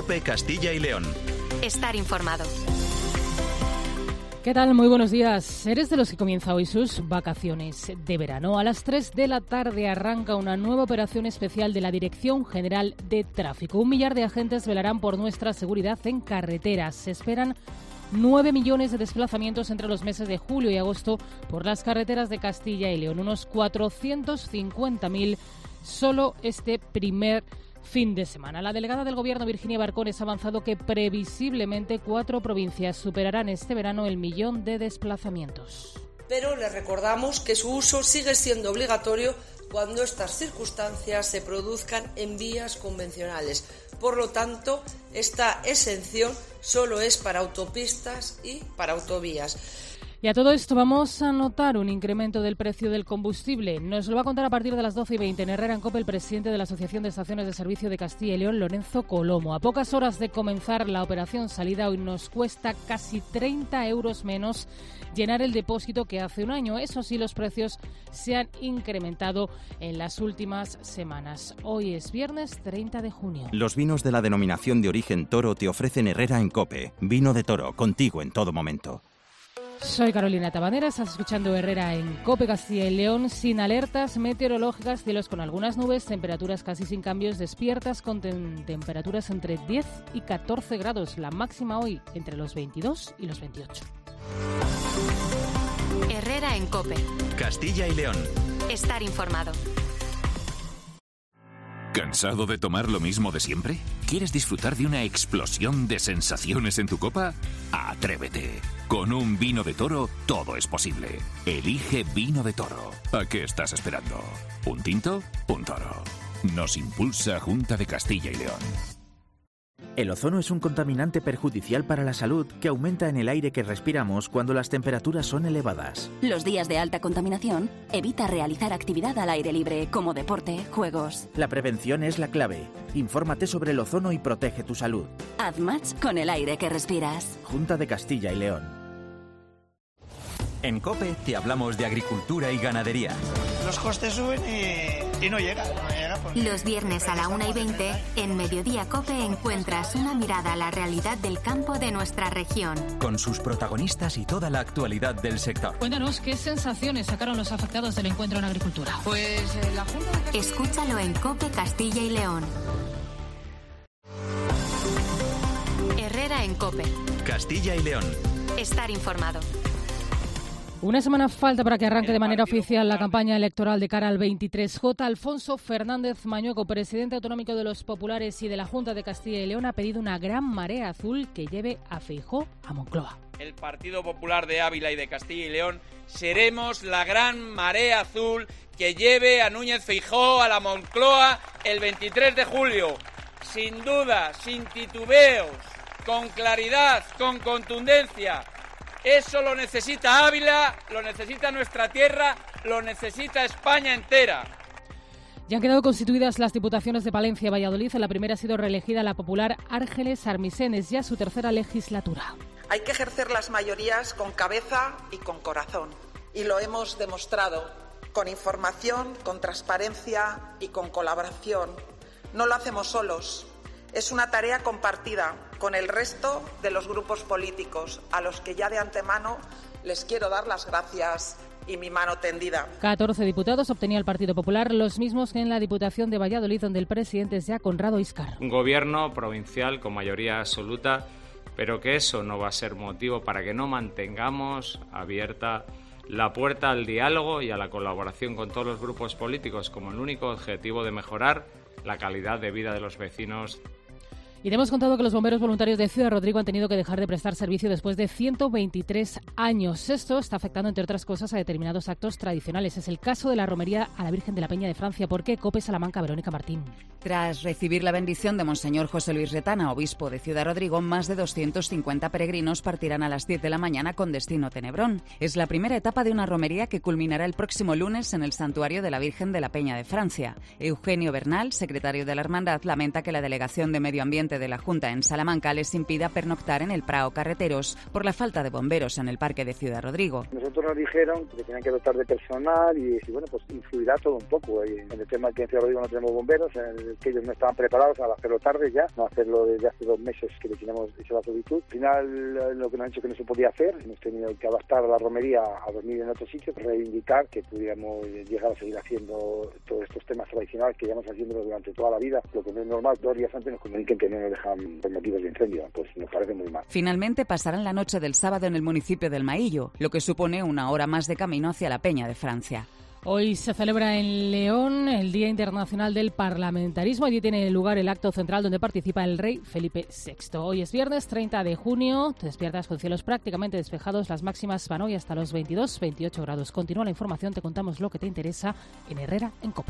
COPE Castilla y León. Estar informado. ¿Qué tal? Muy buenos días. ¿Eres de los que comienza hoy sus vacaciones de verano? A las 3 de la tarde arranca una nueva operación especial de la Dirección General de Tráfico. 1 millar de agentes velarán por nuestra seguridad en carreteras. Se esperan 9 millones de desplazamientos entre los meses de julio y agosto por las carreteras de Castilla y León. Unos 450.000 solo este primer fin de semana. La delegada del Gobierno, Virginia Barcones, ha avanzado que previsiblemente 4 provincias superarán este verano el 1 millón de desplazamientos. Pero les recordamos que su uso sigue siendo obligatorio cuando estas circunstancias se produzcan en vías convencionales. Por lo tanto, esta exención solo es para autopistas y para autovías. Y a todo esto vamos a notar un incremento del precio del combustible. Nos lo va a contar a partir de las 12:20 en Herrera en COPE el presidente de la Asociación de Estaciones de Servicio de Castilla y León, Lorenzo Colomo. A pocas horas de comenzar la operación salida, hoy nos cuesta casi 30 euros menos llenar el depósito que hace un año. Eso sí, los precios se han incrementado en las últimas semanas. Hoy es viernes 30 de junio. Los vinos de la denominación de origen Toro te ofrecen Herrera en COPE. Vino de Toro, contigo en todo momento. Soy Carolina Tabanera, estás escuchando Herrera en COPE Castilla y León, sin alertas meteorológicas, cielos con algunas nubes, temperaturas casi sin cambios, despiertas con temperaturas entre 10 y 14 grados, la máxima hoy entre los 22 y los 28. Herrera en COPE. Castilla y León. Estar informado. ¿Cansado de tomar lo mismo de siempre? ¿Quieres disfrutar de una explosión de sensaciones en tu copa? ¡Atrévete! Con un vino de Toro todo es posible. Elige Vino de Toro. ¿A qué estás esperando? ¿Un tinto? Un toro. Nos impulsa Junta de Castilla y León. El ozono es un contaminante perjudicial para la salud que aumenta en el aire que respiramos cuando las temperaturas son elevadas. Los días de alta contaminación, evita realizar actividad al aire libre, como deporte, juegos. La prevención es la clave. Infórmate sobre el ozono y protege tu salud. Haz match con el aire que respiras. Junta de Castilla y León. En COPE te hablamos de agricultura y ganadería. Los costes suben y no llega. Los viernes a la 1:20, en Mediodía COPE encuentras una mirada a la realidad del campo de nuestra región. Con sus protagonistas y toda la actualidad del sector. Cuéntanos qué sensaciones sacaron los afectados del encuentro en agricultura. Pues la Junta... Escúchalo en COPE Castilla y León. Herrera en COPE. Castilla y León. Estar informado. Una semana falta para que arranque de manera oficial la campaña electoral de cara al 23J. Alfonso Fernández Mañueco, presidente autonómico de los Populares y de la Junta de Castilla y León, ha pedido una gran marea azul que lleve a Feijóo a Moncloa. El Partido Popular de Ávila y de Castilla y León seremos la gran marea azul que lleve a Núñez Feijóo a la Moncloa el 23 de julio. Sin duda, sin titubeos, con claridad, con contundencia. Eso lo necesita Ávila, lo necesita nuestra tierra, lo necesita España entera. Ya han quedado constituidas las diputaciones de Palencia y Valladolid. En la primera ha sido reelegida la popular Árgeles Armisenes, ya su tercera legislatura. Hay que ejercer las mayorías con cabeza y con corazón. Y lo hemos demostrado con información, con transparencia y con colaboración. No lo hacemos solos. Es una tarea compartida con el resto de los grupos políticos, a los que ya de antemano les quiero dar las gracias y mi mano tendida. 14 diputados obtenía el Partido Popular, los mismos que en la Diputación de Valladolid, donde el presidente es ya Conrado Íscar. Un gobierno provincial con mayoría absoluta, pero que eso no va a ser motivo para que no mantengamos abierta la puerta al diálogo y a la colaboración con todos los grupos políticos como el único objetivo de mejorar la calidad de vida de los vecinos. Y te hemos contado que los bomberos voluntarios de Ciudad Rodrigo han tenido que dejar de prestar servicio después de 123 años. Esto está afectando, entre otras cosas, a determinados actos tradicionales. Es el caso de la romería a la Virgen de la Peña de Francia. ¿Por qué? COPE Salamanca, Verónica Martín. Tras recibir la bendición de Monseñor José Luis Retana, obispo de Ciudad Rodrigo, más de 250 peregrinos partirán a las 10 de la mañana con destino Tenebrón. Es la primera etapa de una romería que culminará el próximo lunes en el santuario de la Virgen de la Peña de Francia. Eugenio Bernal, secretario de la Hermandad, lamenta que la Delegación de Medio Ambiente sede de la Junta en Salamanca les impida pernoctar en el Prado Carreteros por la falta de bomberos en el parque de Ciudad Rodrigo. Nosotros nos dijeron que tenían que dotar de personal y bueno, pues influirá todo un poco. En el tema que en Ciudad Rodrigo no tenemos bomberos, en el que ellos no estaban preparados a hacerlo tarde ya, no hacerlo desde hace 2 meses que le teníamos hecho la solicitud. Al final lo que nos han dicho que no se podía hacer, hemos tenido que adaptar a la romería a dormir en otro sitio, reivindicar que pudiéramos llegar a seguir haciendo todos estos temas tradicionales que llevamos haciendo durante toda la vida. Lo que no es normal, 2 días antes nos comuniquen que no nos dejan por motivos de incendio, pues nos parece muy mal. Finalmente pasarán la noche del sábado en el municipio del Maillo, lo que supone 1 hora más de camino hacia la Peña de Francia. Hoy se celebra en León el Día Internacional del Parlamentarismo. Allí tiene lugar el acto central donde participa el rey Felipe VI. Hoy es viernes 30 de junio. Te despiertas con cielos prácticamente despejados. Las máximas van hoy hasta los 22-28 grados. Continúa la información. Te contamos lo que te interesa en Herrera en COPE.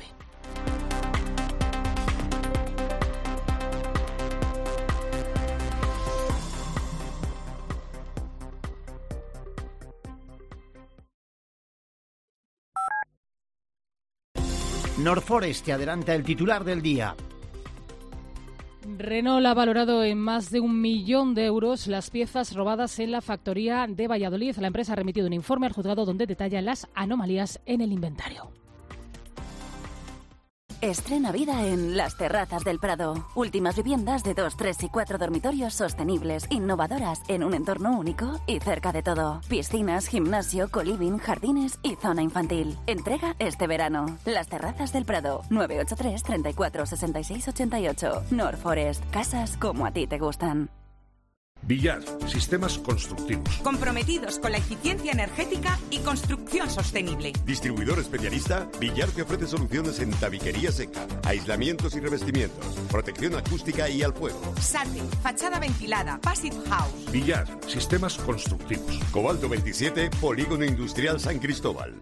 North Forest te adelanta el titular del día. Renault ha valorado en más de 1 millón de euros las piezas robadas en la factoría de Valladolid. La empresa ha remitido un informe al juzgado donde detalla las anomalías en el inventario. Estrena vida en Las Terrazas del Prado. Últimas viviendas de 2, 3 y 4 dormitorios sostenibles, innovadoras, en un entorno único y cerca de todo. Piscinas, gimnasio, coliving, jardines y zona infantil. Entrega este verano. Las Terrazas del Prado. 983 34 66 88. North Forest. Casas como a ti te gustan. Villar, sistemas constructivos. Comprometidos con la eficiencia energética y construcción sostenible. Distribuidor especialista, Villar te ofrece soluciones en tabiquería seca, aislamientos y revestimientos, protección acústica y al fuego. SATE, fachada ventilada, Passive House. Villar, sistemas constructivos. Cobalto 27, Polígono Industrial San Cristóbal.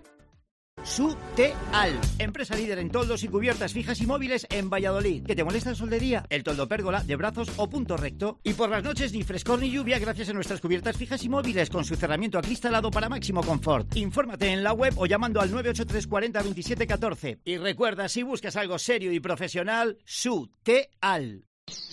Suteal, empresa líder en toldos y cubiertas fijas y móviles en Valladolid. ¿Que te molesta el sol de día? El toldo pérgola, de brazos o punto recto. Y por las noches ni frescor ni lluvia gracias a nuestras cubiertas fijas y móviles con su cerramiento acristalado para máximo confort. Infórmate en la web o llamando al 983 40 27 14. Y recuerda, si buscas algo serio y profesional, Suteal.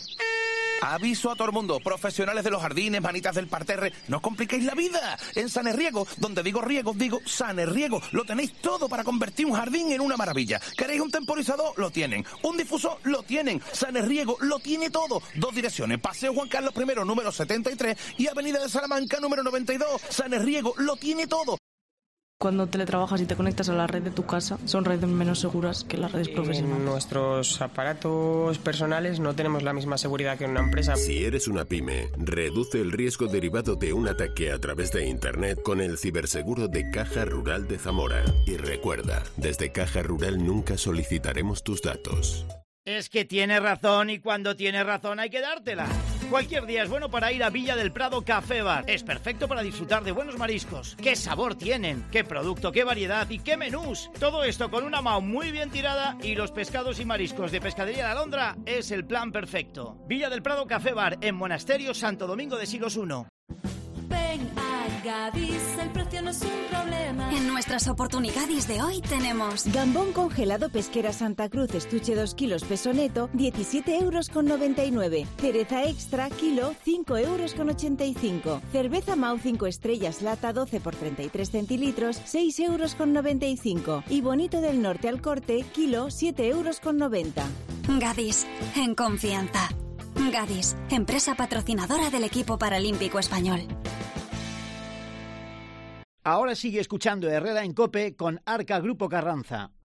Aviso a todo el mundo, profesionales de los jardines, manitas del parterre, no os compliquéis la vida. En Sanerriego, donde digo riego, digo Sanerriego, lo tenéis todo para convertir un jardín en una maravilla. ¿Queréis un temporizador? Lo tienen. ¿Un difusor? Lo tienen. Sanerriego lo tiene todo. 2 direcciones, Paseo Juan Carlos I, número 73 y Avenida de Salamanca, número 92. Sanerriego lo tiene todo. Cuando teletrabajas y te conectas a la red de tu casa, son redes menos seguras que las redes profesionales. En nuestros aparatos personales no tenemos la misma seguridad que en una empresa. Si eres una pyme, reduce el riesgo derivado de un ataque a través de Internet con el ciberseguro de Caja Rural de Zamora. Y recuerda, desde Caja Rural nunca solicitaremos tus datos. Es que tiene razón y cuando tiene razón hay que dártela. Cualquier día es bueno para ir a Villa del Prado Café Bar. Es perfecto para disfrutar de buenos mariscos. ¿Qué sabor tienen? ¿Qué producto? ¿Qué variedad? ¿Y qué menús? Todo esto con una MAU muy bien tirada y los pescados y mariscos de Pescadería La Alondra es el plan perfecto. Villa del Prado Café Bar en Monasterio Santo Domingo de Silos 1. Ven a Gadis, el precio no es un problema. En nuestras oportunidades de hoy tenemos gambón congelado Pesquera Santa Cruz, estuche 2 kilos peso neto, 17,99 €. Cereza extra, kilo, 5,85 €. Cerveza Mau 5 estrellas lata 12 por 33 centilitros, 6,95 €. Y bonito del norte al corte, kilo, 7,90 €. Gadis, en confianza. Gadis, empresa patrocinadora del equipo paralímpico español. Ahora sigue escuchando Herrera en COPE con Arca Grupo Carranza.